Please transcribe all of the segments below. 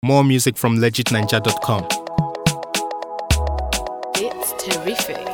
More music from legitninja.com. It's terrific.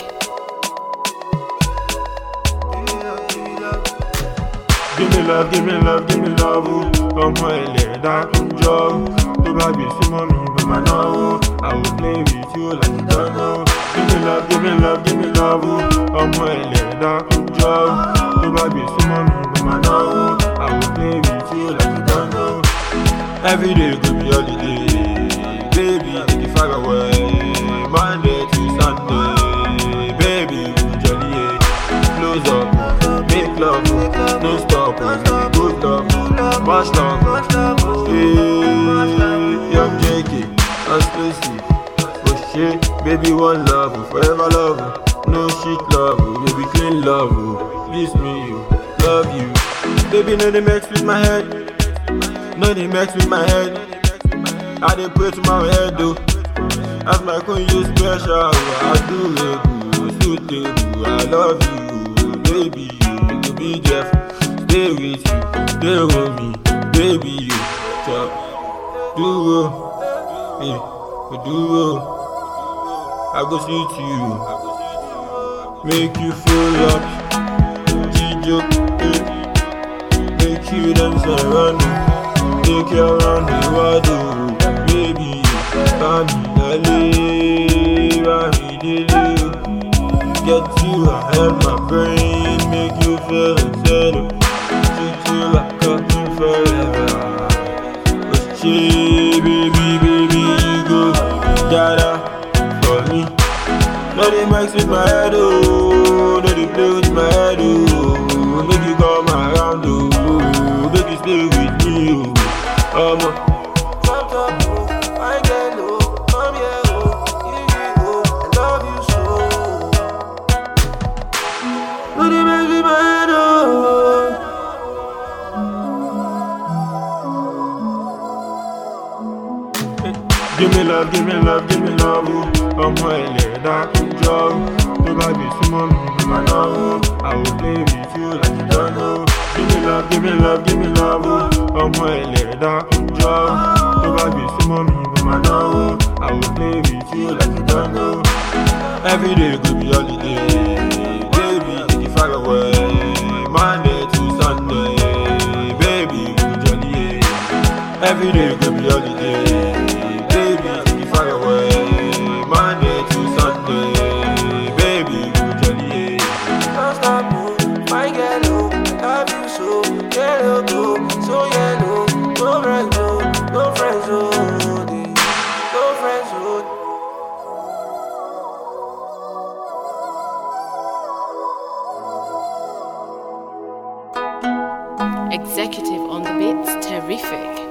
Give me love, give me love, give me love. Ọmọ ẹlẹ́ dákun jọ. Tó bá gbé súnmọ́ mi ló máa náwó. I will play with you like you don't know. Give me love, give me love, give me love. Ọmọ ẹlẹ́ dákun jọ. Tó bá gbé súnmọ́ mi ló máa náwó. I will play with you like you don't know. Every day go be holiday. Baby, take it far away. Monday to Sunday. Baby, we jolly, yeah. Close up, make love, no stop, good love, much love, young JK, and Stacy, oh shit, baby one love, forever love, no shit love, baby clean love, please me, love you, baby no they mess with my head, no they mess with my head, I dey pray to my head though, as my queen you special, I do it, suitable, I love you. Baby, you to be Jeff, stay with you, stay with me, baby, you chop, duo, duo, I go sweet you, make you full up, Gijo, make you dance around, take you around the world, baby, Bami Dele, get you ahead my brain, make you feel unsettled. Treat you like a king forever. But baby, you go dada for me. No they mess with my head, oh. No they play with my head, oh. Make you come around, oh. Make you stay with me, oh. I get low, come here, oh. Give me love, give me love, give me love. Ọmọ ẹlẹ́ dákun jọ. Tó bá gbé súnmọ́ mi ló máa náwó. I will play with you like you don't know. Give me love, give me love, give me love. Ọmọ ẹlẹ́ dákun jọ. Tó bá gbé súnmọ́ mi ló máa náwó. I will play with you like you don't know. Every day go be holiday. Baby, take it far away. Monday to Sunday. Baby, we jolly, yeah. Every day go be holiday. Monday to Sunday, baby, you jolly, yeah. Don't stop, my girl, I love you so, yellow, so yellow, no friends, no friends, no friends, Executive on the beats, terrific.